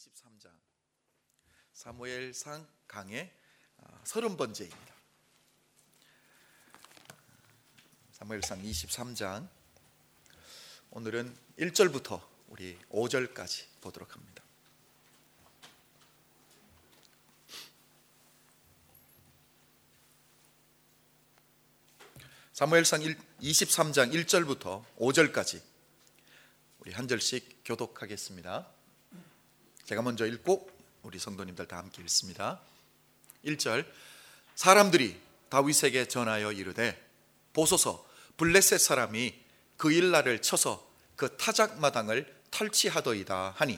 23장 사무엘상 강의 30번째입니다. 사무엘상 23장 오늘은 1절부터 우리 5절까지 보도록 합니다. 사무엘상 23장 1절부터 5절까지 우리 한 절씩 교독하겠습니다. 제가 먼저 읽고 우리 성도님들 다 함께 읽습니다. 1절. 사람들이 다윗에게 전하여 이르되 보소서 블레셋 사람이 그 일날을 쳐서 그 타작마당을 탈취하더이다 하니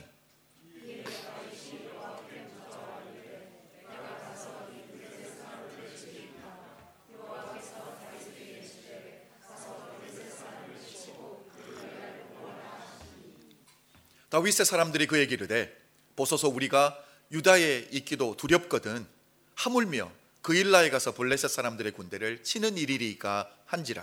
다윗의 사람들이 그에게 이르되 보소서 우리가 유다에 있기도 두렵거든 하물며 그 일라에 가서 블레셋 사람들의 군대를 치는 일이리까 한지라.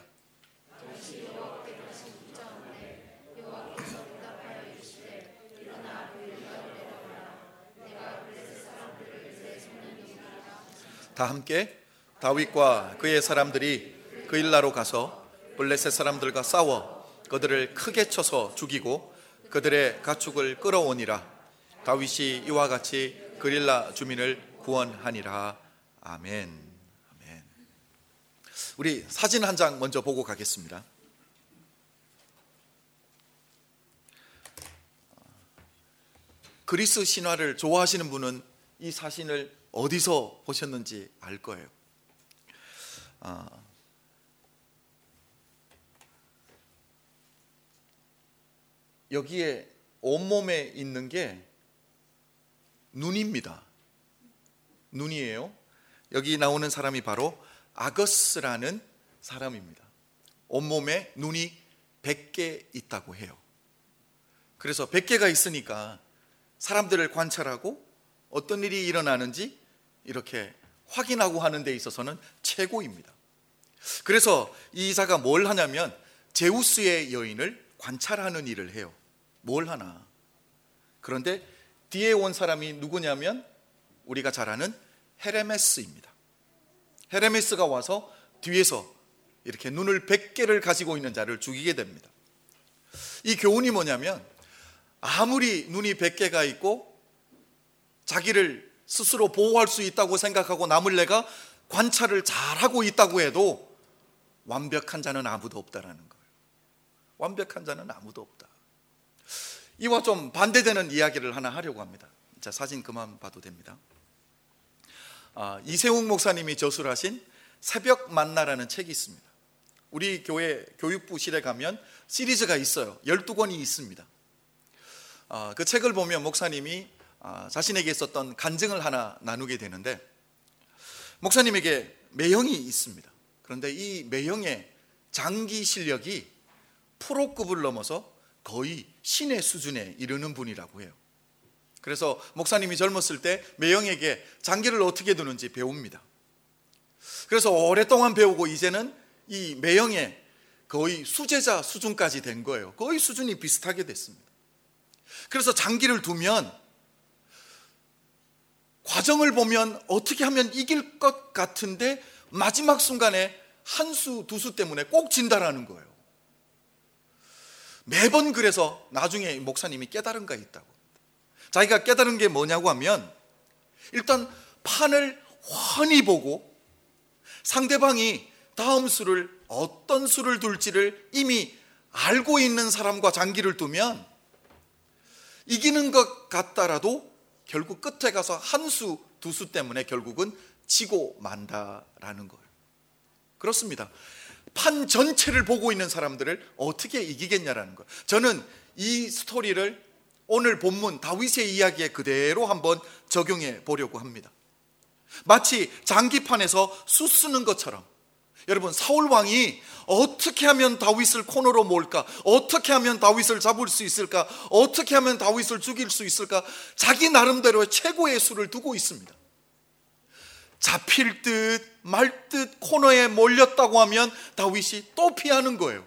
다 함께 다윗과 그의 사람들이 그 일라로 가서 블레셋 사람들과 싸워 그들을 크게 쳐서 죽이고 그들의 가축을 끌어오니라. 다윗이 이와 같이 그 일라 주민을 구원하니라. 아멘. 아멘. 우리 사진 한 장 먼저 보고 가겠습니다. 그리스 신화를 좋아하시는 분은 이 사진을 어디서 보셨는지 알 거예요. 여기에 온몸에 있는 게 눈입니다. 눈이에요. 여기 나오는 사람이 바로 아거스라는 사람입니다. 온몸에 눈이 100개 있다고 해요. 그래서 100개가 있으니까 사람들을 관찰하고 어떤 일이 일어나는지 이렇게 확인하고 하는 데 있어서는 최고입니다. 그래서 이 이사가 뭘 하냐면 제우스의 여인을 관찰하는 일을 해요. 뭘 하나? 그런데 뒤에 온 사람이 누구냐면 우리가 잘 아는 헤레메스입니다. 헤레메스가 와서 뒤에서 이렇게 눈을 100개를 가지고 있는 자를 죽이게 됩니다. 이 교훈이 뭐냐면 아무리 눈이 100개가 있고 자기를 스스로 보호할 수 있다고 생각하고 남을 내가 관찰을 잘하고 있다고 해도 완벽한 자는 아무도 없다라는 거예요. 완벽한 자는 아무도 없다. 이와 좀 반대되는 이야기를 하나 하려고 합니다. 자, 사진 그만 봐도 됩니다. 이세웅 목사님이 저술하신 새벽 만나라는 책이 있습니다. 우리 교회 교육부실에 가면 시리즈가 있어요. 12권이 있습니다. 그 책을 보면 목사님이 자신에게 있었던 간증을 하나 나누게 되는데 목사님에게 매형이 있습니다. 그런데 이 매형의 장기 실력이 프로급을 넘어서 거의 신의 수준에 이르는 분이라고 해요. 그래서 목사님이 젊었을 때 매형에게 장기를 어떻게 두는지 배웁니다. 그래서 오랫동안 배우고 이제는 이 매형의 거의 수제자 수준까지 된 거예요. 거의 수준이 비슷하게 됐습니다. 그래서 장기를 두면 과정을 보면 어떻게 하면 이길 것 같은데 마지막 순간에 한 수, 두 수 때문에 꼭 진다라는 거예요. 매번 그래서 나중에 목사님이 깨달은 게 있다고. 자기가 깨달은 게 뭐냐고 하면 일단 판을 훤히 보고 상대방이 다음 수를 어떤 수를 둘지를 이미 알고 있는 사람과 장기를 두면 이기는 것 같다라도 결국 끝에 가서 한 수, 두 수 때문에 결국은 지고 만다라는 거예요. 그렇습니다. 판 전체를 보고 있는 사람들을 어떻게 이기겠냐라는 거예요. 저는 이 스토리를 오늘 본문 다윗의 이야기에 그대로 한번 적용해 보려고 합니다. 마치 장기판에서 수 쓰는 것처럼 여러분 사울 왕이 어떻게 하면 다윗을 코너로 몰까? 어떻게 하면 다윗을 잡을 수 있을까? 어떻게 하면 다윗을 죽일 수 있을까? 자기 나름대로의 최고의 수를 두고 있습니다. 잡힐 듯 말 듯 코너에 몰렸다고 하면 다윗이 또 피하는 거예요.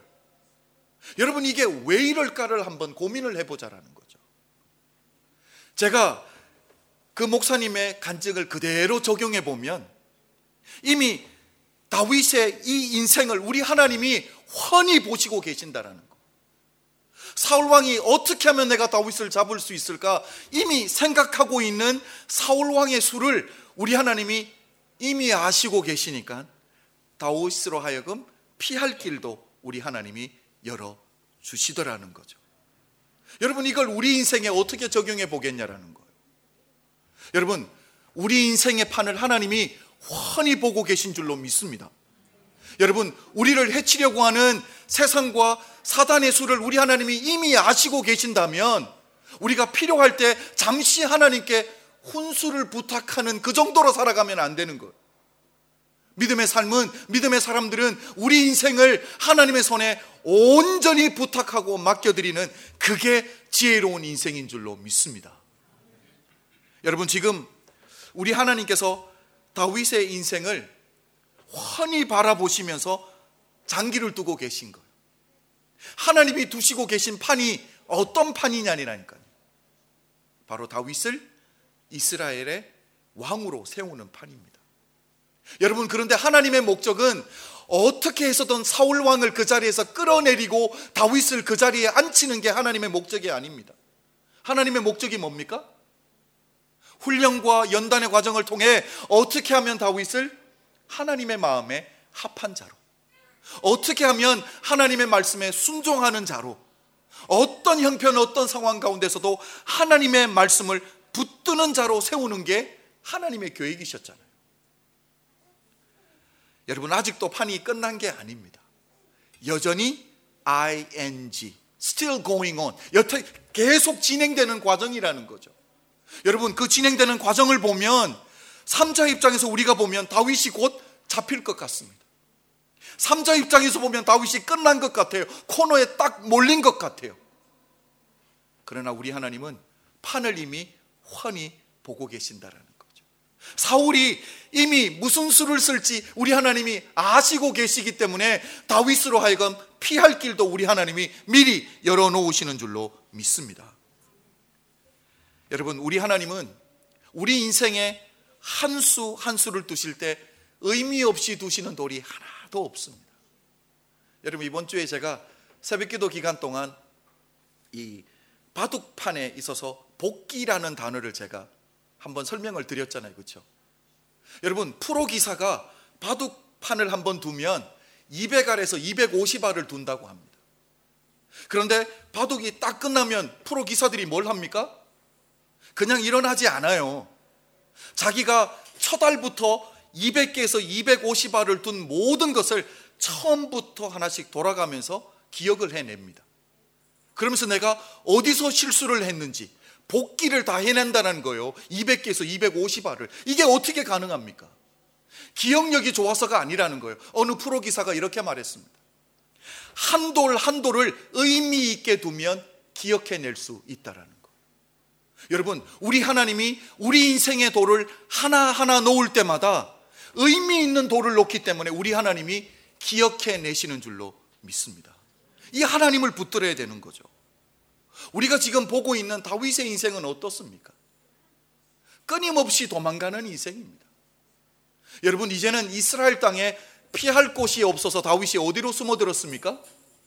여러분 이게 왜 이럴까를 한번 고민을 해보자라는 거죠. 제가 그 목사님의 간증을 그대로 적용해 보면 이미 다윗의 이 인생을 우리 하나님이 훤히 보시고 계신다라는 거. 사울왕이 어떻게 하면 내가 다윗을 잡을 수 있을까 이미 생각하고 있는 사울왕의 수를 우리 하나님이 이미 아시고 계시니까 다윗으로 하여금 피할 길도 우리 하나님이 열어주시더라는 거죠. 여러분, 이걸 우리 인생에 어떻게 적용해 보겠냐라는 거예요. 여러분, 우리 인생의 판을 하나님이 훤히 보고 계신 줄로 믿습니다. 여러분, 우리를 해치려고 하는 세상과 사단의 수를 우리 하나님이 이미 아시고 계신다면 우리가 필요할 때 잠시 하나님께 훈수를 부탁하는 그 정도로 살아가면 안 되는 거예요. 믿음의 삶은, 믿음의 사람들은 우리 인생을 하나님의 손에 온전히 부탁하고 맡겨드리는 그게 지혜로운 인생인 줄로 믿습니다. 여러분, 지금 우리 하나님께서 다윗의 인생을 훤히 바라보시면서 장기를 두고 계신 거예요. 하나님이 두시고 계신 판이 어떤 판이냐니까요. 바로 다윗을 이스라엘의 왕으로 세우는 판입니다. 여러분, 그런데 하나님의 목적은 어떻게 해서든 사울 왕을 그 자리에서 끌어내리고 다윗을 그 자리에 앉히는 게 하나님의 목적이 아닙니다. 하나님의 목적이 뭡니까? 훈련과 연단의 과정을 통해 어떻게 하면 다윗을 하나님의 마음에 합한 자로, 어떻게 하면 하나님의 말씀에 순종하는 자로, 어떤 형편 어떤 상황 가운데서도 하나님의 말씀을 붙드는 자로 세우는 게 하나님의 계획이셨잖아요. 여러분, 아직도 판이 끝난 게 아닙니다. 여전히 ing, still going on, 여태 계속 진행되는 과정이라는 거죠. 여러분, 그 진행되는 과정을 보면 3자 입장에서 우리가 보면 다윗이 곧 잡힐 것 같습니다. 3자 입장에서 보면 다윗이 끝난 것 같아요. 코너에 딱 몰린 것 같아요. 그러나 우리 하나님은 판을 이미 훤히 보고 계신다라는 거죠. 사울이 이미 무슨 수를 쓸지 우리 하나님이 아시고 계시기 때문에 다윗으로 하여금 피할 길도 우리 하나님이 미리 열어놓으시는 줄로 믿습니다. 여러분, 우리 하나님은 우리 인생에 한 수 한 수를 두실 때 의미 없이 두시는 돌이 하나도 없습니다. 여러분, 이번 주에 제가 새벽기도 기간 동안 이 바둑판에 있어서 복기라는 단어를 제가 한번 설명을 드렸잖아요, 그렇죠? 여러분, 프로 기사가 바둑판을 한번 두면 200알에서 250알을 둔다고 합니다. 그런데 바둑이 딱 끝나면 프로 기사들이 뭘 합니까? 그냥 일어나지 않아요. 자기가 첫 알부터 200개에서 250알을 둔 모든 것을 처음부터 하나씩 돌아가면서 기억을 해냅니다. 그러면서 내가 어디서 실수를 했는지 복기를 다 해낸다는 거예요. 200개에서 250알을. 이게 어떻게 가능합니까? 기억력이 좋아서가 아니라는 거예요. 어느 프로기사가 이렇게 말했습니다. 한 돌 한 돌을 의미 있게 두면 기억해낼 수 있다라는 거예요. 여러분, 우리 하나님이 우리 인생의 돌을 하나하나 놓을 때마다 의미 있는 돌을 놓기 때문에 우리 하나님이 기억해내시는 줄로 믿습니다. 이 하나님을 붙들어야 되는 거죠. 우리가 지금 보고 있는 다윗의 인생은 어떻습니까? 끊임없이 도망가는 인생입니다. 여러분, 이제는 이스라엘 땅에 피할 곳이 없어서 다윗이 어디로 숨어들었습니까?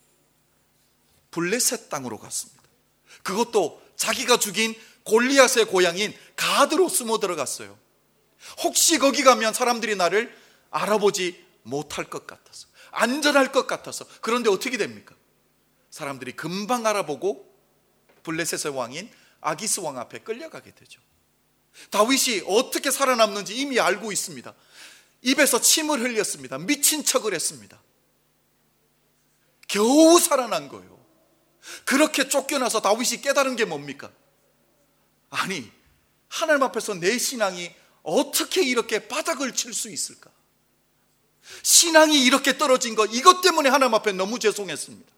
블레셋 땅으로 갔습니다. 그것도 자기가 죽인 골리앗의 고향인 가드로 숨어 들어갔어요. 혹시 거기 가면 사람들이 나를 알아보지 못할 것 같아서, 안전할 것 같아서. 그런데 어떻게 됩니까? 사람들이 금방 알아보고 블레셋의 왕인 아기스 왕 앞에 끌려가게 되죠. 다윗이 어떻게 살아남는지 이미 알고 있습니다. 입에서 침을 흘렸습니다. 미친 척을 했습니다. 겨우 살아난 거예요. 그렇게 쫓겨나서 다윗이 깨달은 게 뭡니까? 아니, 하나님 앞에서 내 신앙이 어떻게 이렇게 바닥을 칠 수 있을까? 신앙이 이렇게 떨어진 거, 이것 때문에 하나님 앞에 너무 죄송했습니다.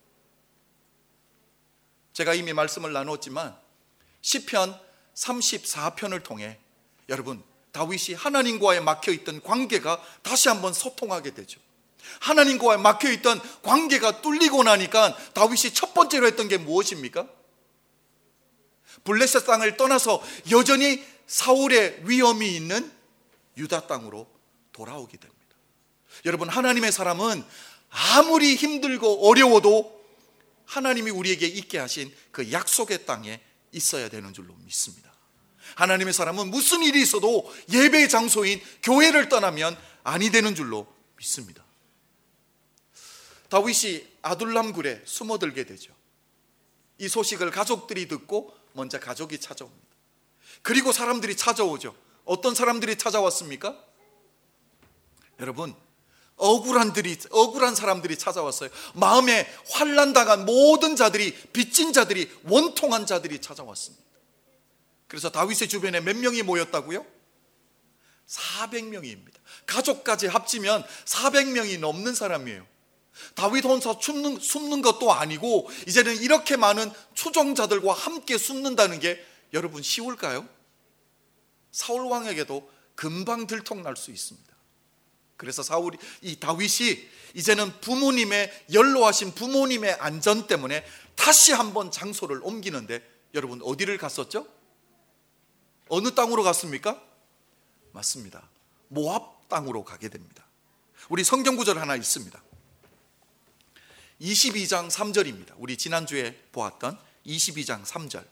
제가 이미 말씀을 나눴지만 시편 34편을 통해 여러분, 다윗이 하나님과의 막혀있던 관계가 다시 한번 소통하게 되죠. 하나님과의 막혀있던 관계가 뚫리고 나니까 다윗이 첫 번째로 했던 게 무엇입니까? 블레셋 땅을 떠나서 여전히 사울의 위험이 있는 유다 땅으로 돌아오게 됩니다. 여러분, 하나님의 사람은 아무리 힘들고 어려워도 하나님이 우리에게 있게 하신 그 약속의 땅에 있어야 되는 줄로 믿습니다. 하나님의 사람은 무슨 일이 있어도 예배 장소인 교회를 떠나면 아니 되는 줄로 믿습니다. 다윗이 아둘람 굴에 숨어들게 되죠. 이 소식을 가족들이 듣고 먼저 가족이 찾아옵니다. 그리고 사람들이 찾아오죠. 어떤 사람들이 찾아왔습니까? 여러분, 억울한 사람들이 찾아왔어요. 마음에 환난당한 모든 자들이, 빚진 자들이, 원통한 자들이 찾아왔습니다. 그래서 다윗의 주변에 몇 명이 모였다고요? 400명입니다. 가족까지 합치면 400명이 넘는 사람이에요. 다윗 혼자 숨는 것도 아니고 이제는 이렇게 많은 추종자들과 함께 숨는다는 게 여러분 쉬울까요? 사울 왕에게도 금방 들통날 수 있습니다. 그래서 다윗이 이제는 부모님의 연로하신 부모님의 안전 때문에 다시 한번 장소를 옮기는데 여러분 어디를 갔었죠? 어느 땅으로 갔습니까? 맞습니다. 모압 땅으로 가게 됩니다. 우리 성경 구절 하나 있습니다. 22장 3절입니다. 우리 지난주에 보았던 22장 3절.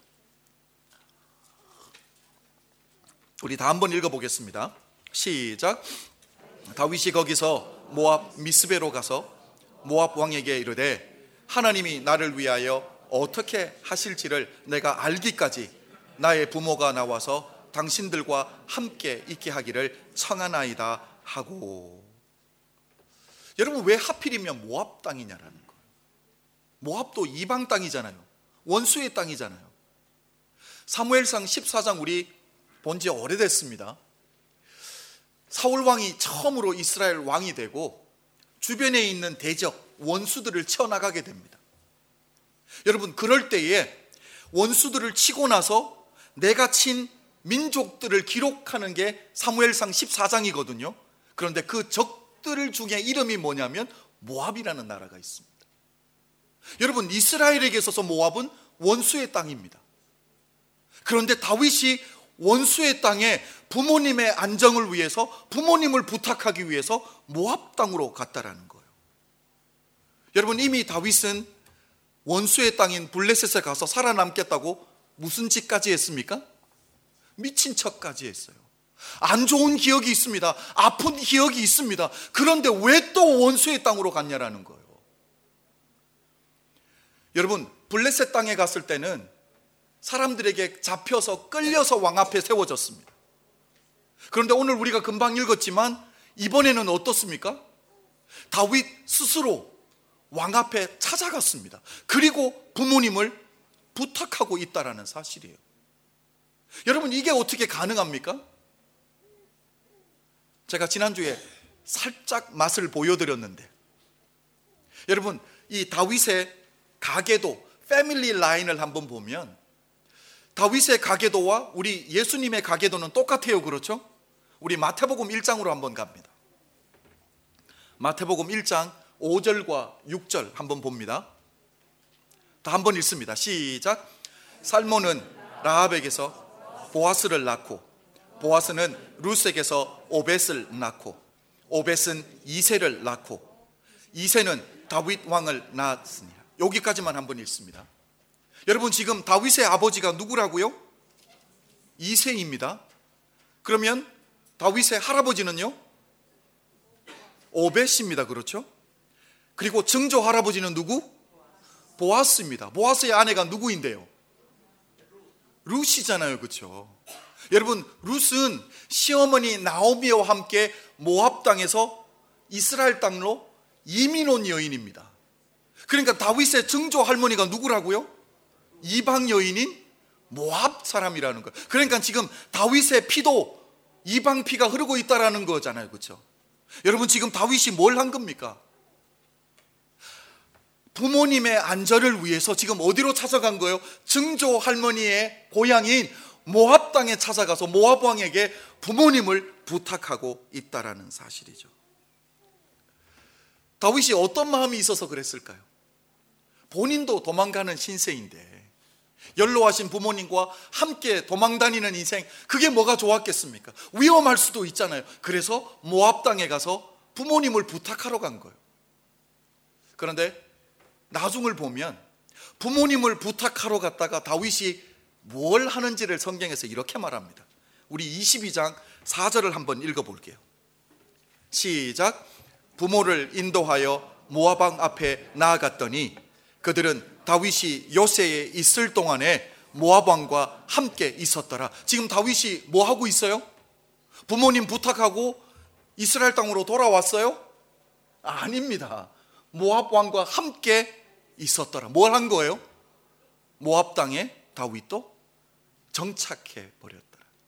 우리 다 한번 읽어보겠습니다. 시작. 다윗이 거기서 모압 미스베로 가서 모압 왕에게 이르되 하나님이 나를 위하여 어떻게 하실지를 내가 알기까지 나의 부모가 나와서 당신들과 함께 있게 하기를 청하나이다 하고. 여러분, 왜 하필이면 모압 땅이냐라는 거예요. 모압도 이방 땅이잖아요. 원수의 땅이잖아요. 사무엘상 14장 우리 본 지 오래됐습니다. 사울 왕이 처음으로 이스라엘 왕이 되고 주변에 있는 대적 원수들을 쳐나가게 됩니다. 여러분, 그럴 때에 원수들을 치고 나서 내가 친 민족들을 기록하는 게 사무엘상 14장이거든요. 그런데 그 적들 중에 이름이 뭐냐면 모압이라는 나라가 있습니다. 여러분, 이스라엘에게 있어서 모압은 원수의 땅입니다. 그런데 다윗이 원수의 땅에 부모님의 안정을 위해서, 부모님을 부탁하기 위해서 모압 땅으로 갔다라는 거예요. 여러분, 이미 다윗은 원수의 땅인 블레셋에 가서 살아남겠다고 무슨 짓까지 했습니까? 미친 척까지 했어요. 안 좋은 기억이 있습니다. 아픈 기억이 있습니다. 그런데 왜 또 원수의 땅으로 갔냐라는 거예요. 여러분, 블레셋 땅에 갔을 때는 사람들에게 잡혀서 끌려서 왕 앞에 세워졌습니다. 그런데 오늘 우리가 금방 읽었지만 이번에는 어떻습니까? 다윗 스스로 왕 앞에 찾아갔습니다. 그리고 부모님을 부탁하고 있다라는 사실이에요. 여러분, 이게 어떻게 가능합니까? 제가 지난주에 살짝 맛을 보여드렸는데, 여러분, 이 다윗의 가계도, 패밀리 라인을 한번 보면 다윗의 가계도와 우리 예수님의 가계도는 똑같아요. 그렇죠? 우리 마태복음 1장으로 한번 갑니다. 마태복음 1장 5절과 6절 한번 봅니다. 다 한번 읽습니다. 시작. 살몬은 라합에게서 보아스를 낳고, 보아스는 룻에게서 오벳을 낳고, 오벳은 이새를 낳고, 이새는 다윗 왕을 낳았으니라. 여기까지만 한번 읽습니다. 여러분, 지금 다윗의 아버지가 누구라고요? 이새입니다. 그러면 다윗의 할아버지는요? 오벳입니다. 그렇죠? 그리고 증조 할아버지는 누구? 보아스입니다. 보아스의 아내가 누구인데요? 룻이잖아요. 그렇죠? 여러분, 룻은 시어머니 나오미와 함께 모압 땅에서 이스라엘 땅으로 이민 온 여인입니다. 그러니까 다윗의 증조 할머니가 누구라고요? 이방 여인인 모압 사람이라는 거예요. 그러니까 지금 다윗의 피도 이방 피가 흐르고 있다라는 거잖아요. 그렇죠? 여러분, 지금 다윗이 뭘 한 겁니까? 부모님의 안전을 위해서 지금 어디로 찾아간 거예요? 증조 할머니의 고향인 모압 땅에 찾아가서 모압 왕에게 부모님을 부탁하고 있다라는 사실이죠. 다윗이 어떤 마음이 있어서 그랬을까요? 본인도 도망가는 신세인데 연로하신 부모님과 함께 도망다니는 인생, 그게 뭐가 좋았겠습니까? 위험할 수도 있잖아요. 그래서 모압 땅에 가서 부모님을 부탁하러 간 거예요. 그런데 나중을 보면 부모님을 부탁하러 갔다가 다윗이 뭘 하는지를 성경에서 이렇게 말합니다. 우리 22장 4절을 한번 읽어볼게요. 시작. 부모를 인도하여 모압 왕 앞에 나아갔더니 그들은 다윗이 요새에 있을 동안에 모압 왕과 함께 있었더라. 지금 다윗이 뭐 하고 있어요? 부모님 부탁하고 이스라엘 땅으로 돌아왔어요? 아닙니다. 모압 왕과 함께 있었더라. 뭘 한 거예요? 모압 땅에 다윗도 정착해 버렸더라.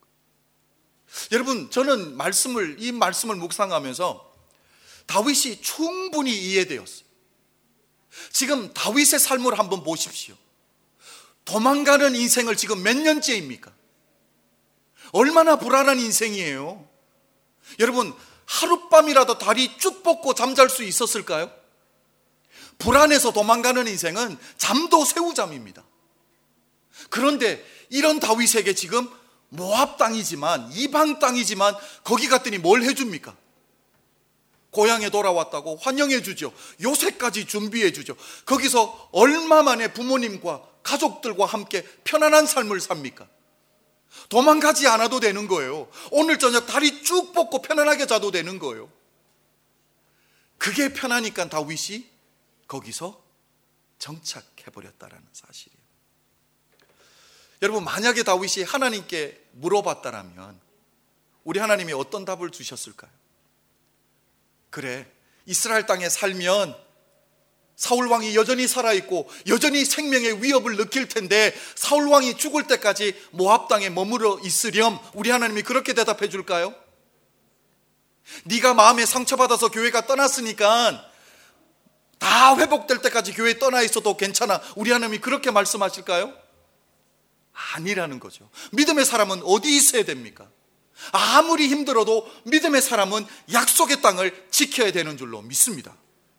여러분, 저는 이 말씀을 묵상하면서 다윗이 충분히 이해되었어요. 지금 다윗의 삶을 한번 보십시오. 도망가는 인생을 지금 몇 년째입니까? 얼마나 불안한 인생이에요. 여러분, 하룻밤이라도 다리 쭉 뻗고 잠잘 수 있었을까요? 불안해서 도망가는 인생은 잠도 새우잠입니다. 그런데 이런 다윗에게 지금 모압 땅이지만, 이방 땅이지만 거기 갔더니 뭘 해줍니까? 고향에 돌아왔다고 환영해 주죠. 요새까지 준비해 주죠. 거기서 얼마 만에 부모님과 가족들과 함께 편안한 삶을 삽니까? 도망가지 않아도 되는 거예요. 오늘 저녁 다리 쭉 뻗고 편안하게 자도 되는 거예요. 그게 편하니까 다윗이 거기서 정착해버렸다라는 사실이에요. 여러분, 만약에 다윗이 하나님께 물어봤다라면 우리 하나님이 어떤 답을 주셨을까요? 그래, 이스라엘 땅에 살면 사울왕이 여전히 살아있고 여전히 생명의 위협을 느낄 텐데 사울왕이 죽을 때까지 모압 땅에 머물러 있으렴. 우리 하나님이 그렇게 대답해 줄까요? 네가 마음에 상처받아서 교회가 떠났으니까 다 회복될 때까지 교회에 떠나 있어도 괜찮아. 우리 하나님이 그렇게 말씀하실까요? 아니라는 거죠. 믿음의 사람은 어디 있어야 됩니까? 아무리 힘들어도 믿음의 사람은 약속의 땅을 지켜야 되는 줄로 믿습니다.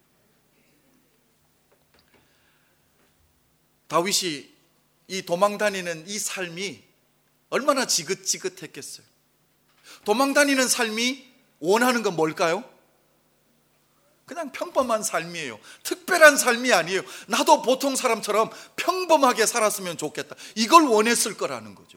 다윗이 이 도망다니는 이 삶이 얼마나 지긋지긋했겠어요. 도망다니는 삶이 원하는 건 뭘까요? 그냥 평범한 삶이에요. 특별한 삶이 아니에요. 나도 보통 사람처럼 평범하게 살았으면 좋겠다. 이걸 원했을 거라는 거죠.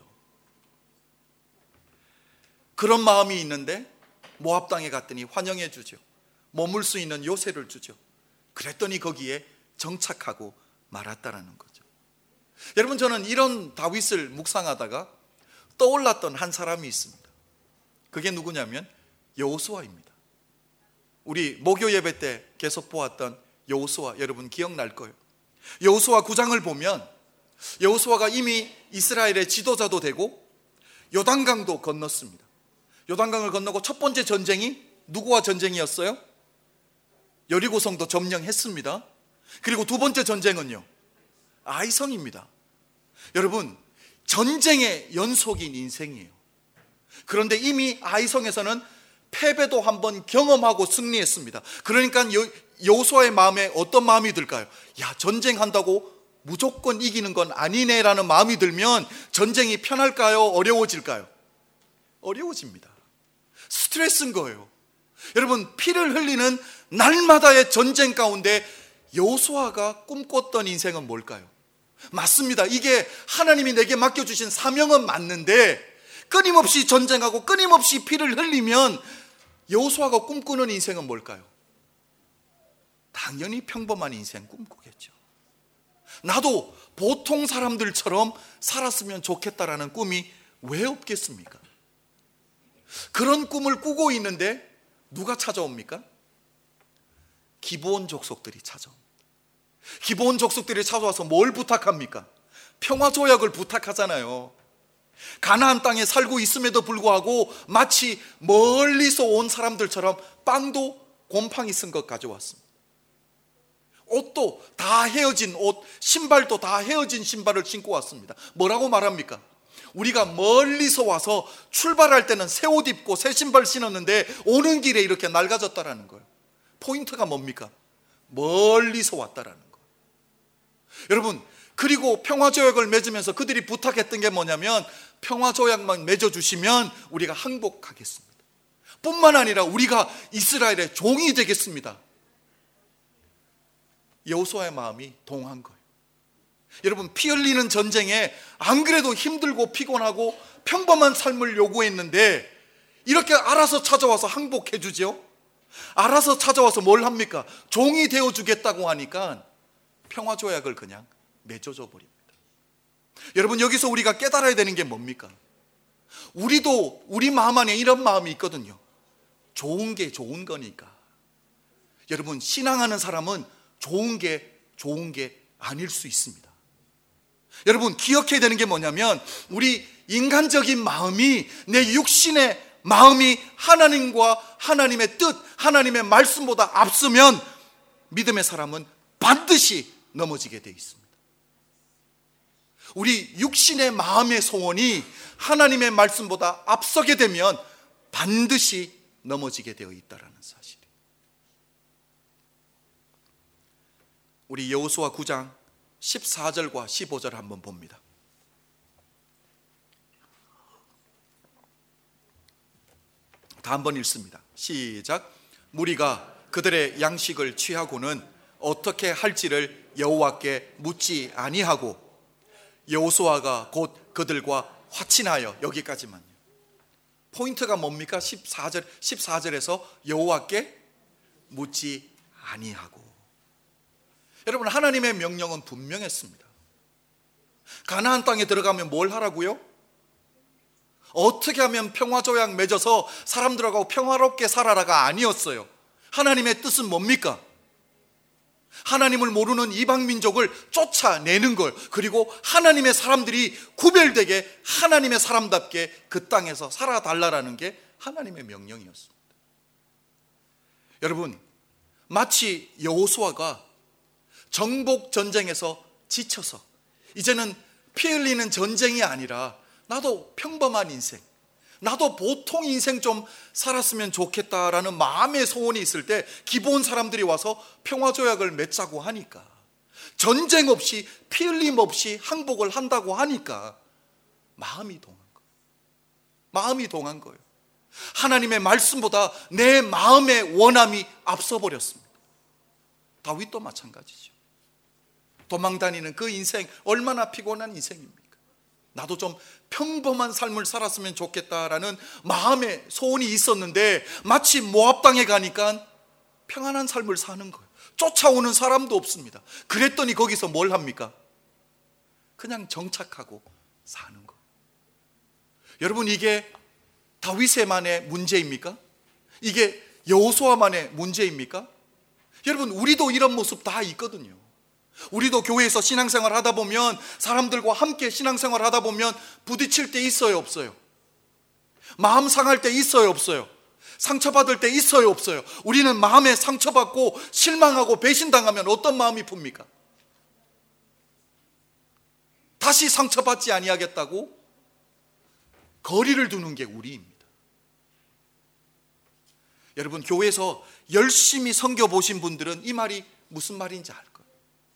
그런 마음이 있는데 모압 땅에 갔더니 환영해 주죠. 머물 수 있는 요새를 주죠. 그랬더니 거기에 정착하고 말았다라는 거죠. 여러분, 저는 이런 다윗을 묵상하다가 떠올랐던 한 사람이 있습니다. 그게 누구냐면 여호수아입니다. 우리 목요 예배 때 계속 보았던 여호수아, 여러분 기억날 거예요. 여호수아 9장을 보면 여호수아가 이미 이스라엘의 지도자도 되고 요단강도 건넜습니다. 요단강을 건너고 첫 번째 전쟁이 누구와 전쟁이었어요? 여리고성도 점령했습니다. 그리고 두 번째 전쟁은요, 아이성입니다. 여러분, 전쟁의 연속인 인생이에요. 그런데 이미 아이성에서는 패배도 한번 경험하고 승리했습니다. 그러니까 여호수아의 마음에 어떤 마음이 들까요? 야, 전쟁한다고 무조건 이기는 건 아니네라는 마음이 들면 전쟁이 편할까요? 어려워질까요? 어려워집니다. 스트레스인 거예요. 여러분, 피를 흘리는 날마다의 전쟁 가운데 여호수아가 꿈꿨던 인생은 뭘까요? 맞습니다. 이게 하나님이 내게 맡겨주신 사명은 맞는데 끊임없이 전쟁하고 끊임없이 피를 흘리면 여호수아가 꿈꾸는 인생은 뭘까요? 당연히 평범한 인생 꿈꾸겠죠. 나도 보통 사람들처럼 살았으면 좋겠다라는 꿈이 왜 없겠습니까? 그런 꿈을 꾸고 있는데 누가 찾아옵니까? 기브온 족속들이 찾아옵니다. 기브온 족속들이 찾아와서 뭘 부탁합니까? 평화조약을 부탁하잖아요. 가나안 땅에 살고 있음에도 불구하고 마치 멀리서 온 사람들처럼 빵도 곰팡이 쓴 것 가져왔습니다. 옷도 다 헤어진 옷, 신발도 다 헤어진 신발을 신고 왔습니다. 뭐라고 말합니까? 우리가 멀리서 와서 출발할 때는 새 옷 입고 새 신발 신었는데 오는 길에 이렇게 낡아졌다라는 거예요. 포인트가 뭡니까? 멀리서 왔다라는 거예요. 여러분, 그리고 평화조약을 맺으면서 그들이 부탁했던 게 뭐냐면 평화조약만 맺어주시면 우리가 항복하겠습니다. 뿐만 아니라 우리가 이스라엘의 종이 되겠습니다. 여호수아의 마음이 동한 거예요. 여러분, 피 흘리는 전쟁에 안 그래도 힘들고 피곤하고 평범한 삶을 요구했는데 이렇게 알아서 찾아와서 항복해 주죠. 알아서 찾아와서 뭘 합니까? 종이 되어주겠다고 하니까 평화조약을 그냥 맺어줘 버립니다. 여러분, 여기서 우리가 깨달아야 되는 게 뭡니까? 우리도 우리 마음 안에 이런 마음이 있거든요. 좋은 게 좋은 거니까. 여러분, 신앙하는 사람은 좋은 게 아닐 수 있습니다. 여러분, 기억해야 되는 게 뭐냐면 우리 인간적인 마음이, 내 육신의 마음이 하나님과 하나님의 뜻, 하나님의 말씀보다 앞서면 믿음의 사람은 반드시 넘어지게 되어 있습니다. 우리 육신의 마음의 소원이 하나님의 말씀보다 앞서게 되면 반드시 넘어지게 되어 있다는 사실이에요. 우리 여호수아 9장 14절과 15절을 한번 봅니다. 다 한번 읽습니다. 시작. 무리가 그들의 양식을 취하고는 어떻게 할지를 여호와께 묻지 아니하고 여호수아가 곧 그들과 화친하여. 여기까지만요. 포인트가 뭡니까? 14절에서 여호와께 묻지 아니하고. 여러분, 하나님의 명령은 분명했습니다. 가나안 땅에 들어가면 뭘 하라고요? 어떻게 하면 평화조약 맺어서 사람들하고 평화롭게 살아라가 아니었어요. 하나님의 뜻은 뭡니까? 하나님을 모르는 이방 민족을 쫓아내는 걸, 그리고 하나님의 사람들이 구별되게 하나님의 사람답게 그 땅에서 살아달라는 게 하나님의 명령이었습니다. 여러분, 마치 여호수아가 정복 전쟁에서 지쳐서 이제는 피 흘리는 전쟁이 아니라 나도 평범한 인생, 나도 보통 인생 좀 살았으면 좋겠다라는 마음의 소원이 있을 때 기본 사람들이 와서 평화조약을 맺자고 하니까, 전쟁 없이 피 흘림 없이 항복을 한다고 하니까 마음이 동한 거예요. 하나님의 말씀보다 내 마음의 원함이 앞서 버렸습니다. 다윗도 마찬가지죠. 도망다니는 그 인생, 얼마나 피곤한 인생입니까? 나도 좀 평범한 삶을 살았으면 좋겠다라는 마음의 소원이 있었는데 마치 모압 땅에 가니까 평안한 삶을 사는 거예요. 쫓아오는 사람도 없습니다. 그랬더니 거기서 뭘 합니까? 그냥 정착하고 사는 거예요. 여러분, 이게 다윗의만의 문제입니까? 이게 여호수아만의 문제입니까? 여러분, 우리도 이런 모습 다 있거든요. 우리도 교회에서 신앙생활 하다 보면, 사람들과 함께 신앙생활 하다 보면 부딪힐 때 있어요, 없어요? 마음 상할 때 있어요, 없어요? 상처받을 때 있어요, 없어요? 우리는 마음에 상처받고 실망하고 배신당하면 어떤 마음이 풉니까? 다시 상처받지 아니하겠다고 거리를 두는 게 우리입니다. 여러분, 교회에서 열심히 섬겨보신 분들은 이 말이 무슨 말인지 알 거예요.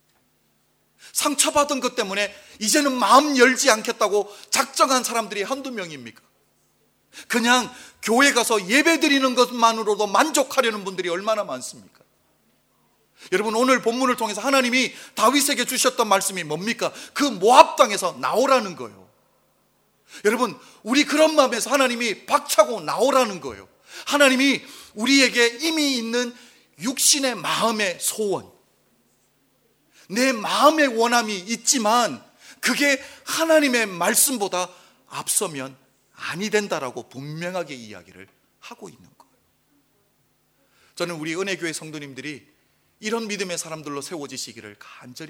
상처받은 것 때문에 이제는 마음 열지 않겠다고 작정한 사람들이 한두 명입니까? 그냥 교회 가서 예배 드리는 것만으로도 만족하려는 분들이 얼마나 많습니까? 여러분, 오늘 본문을 통해서 하나님이 다윗에게 주셨던 말씀이 뭡니까? 그 모압 땅에서 나오라는 거예요. 여러분, 우리 그런 마음에서 하나님이 박차고 나오라는 거예요. 하나님이 우리에게 이미 있는 육신의 마음의 소원, 내 마음의 원함이 있지만 그게 하나님의 말씀보다 앞서면 아니 된다라고 분명하게 이야기를 하고 있는 거예요. 저는 우리 은혜교회 성도님들이 이런 믿음의 사람들로 세워지시기를 간절히